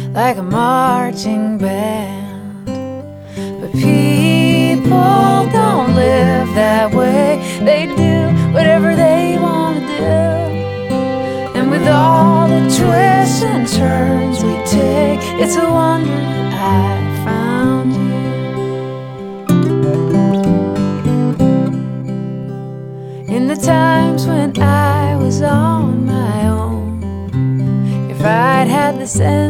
like a marching band. But people don't live that way. They do whatever they want to do. And with all the twists and turns we take, it's a wonder I found you. In the times when I was on my own, if I'd had the sense